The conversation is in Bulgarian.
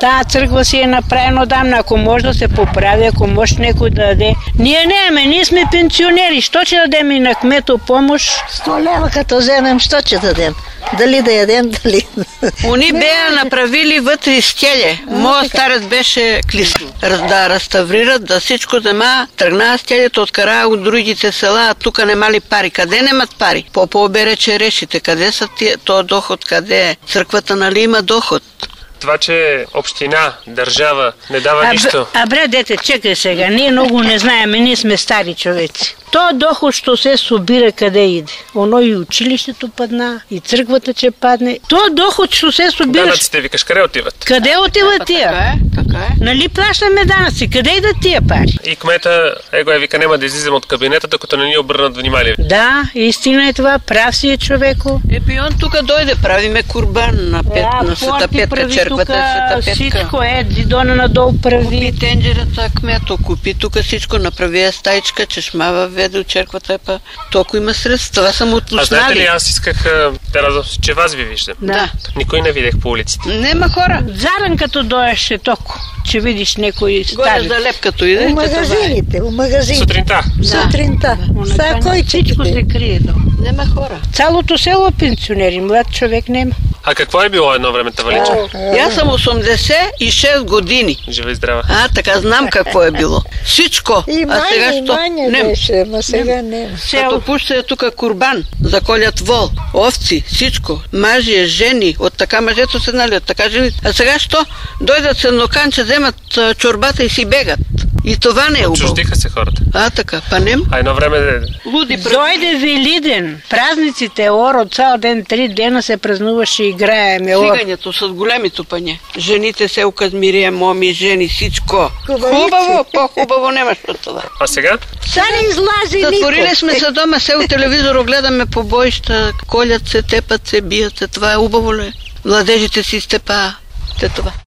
Тая църква си е направена отдавна. Ако може да се поправи, ако може някой да даде. Ние нямаме, ние сме пенсионери. Що ще дадем и на кмето помощ? 100 лева като вземем, що ще дадем? Дали да ядем, дали... Они бея направили вътре стеле. Моят старец беше клисно. Да реставрират, да всичко взема. Тръгна стелето, откара от другите села, а тук немали пари. Къде немат пари? Попо бере черешите. Къде са то доход? Къде е? Църквата нали има доход? Това, че община, държава не дава нищо. Бре, дете, чекай сега. Ние много не знаем, ние сме стари човеци. То доход, що се събира, къде иде? Оно и училището падна, и църквата, че падне. То доход, що се събира... Данъците, викаш, къде отиват? Къде отиват тия? Така е. Нали плащаме данъци? Къде идат тия пари? И кмета, вика, няма да излизам от кабинета, докато не ни обърнат внимание. Да, истина е това. Прав си е човеко. И он тук дойде, правиме курбан на Света Петка, черквата Света Петка. Всичко е, Дидона надолу прави. Купи тенджерата, кмето, купи тук всичко, направи стаичка, чешмава, веде от черквата, толкова има средства. Това съм от А знаете ли, аз исках да разум, че вас ви виждам. Да. Никой не видях по улиците. Нема хора. Заран като доеше токо, че видиш някой Горе за леп като иде. У магазините. Сутринта. Сутринта. Сега кой всичко се крие долу. Нема хора. Цялото село пенсионери, млад човек нема. А какво е било едно време, Тавалича? Аз съм 86 години. Жива и здрава. Така знам какво е било. Всичко. И Маня беше, ма сега нема. Като пуща тук курбан, заколят вол, овци, всичко. Мъже, жени, от така мъжето се нали, от така жени. А сега що? Дойдат се ноканче, вземат чорбата и си бегат. И това не е убаво. Чуждиха се хората. Така, панем. А едно време... Луди Дойде Велиден. Празниците Оро, цял ден, 3 дена се празнуваше и играеме Оро. Цигането с големи тупаня. Жените се оказмирия, моми, жени, всичко. Хубаво, по-хубаво немаш от това. А сега? Сега не излази никой. Затворили сме се дома, се от телевизора гледаме побоища, колят се, тепат се, бият се. Това е убаво ли? Младежите си степа. Това.